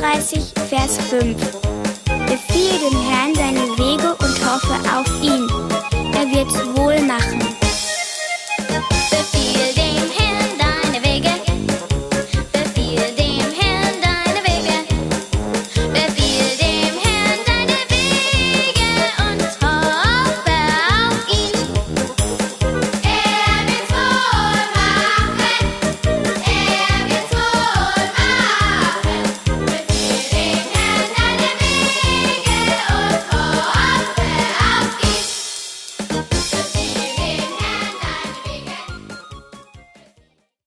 31, Vers 5. Befiehe dem Herrn deine Wege und hoffe auf ihn. Er wird's wohl machen.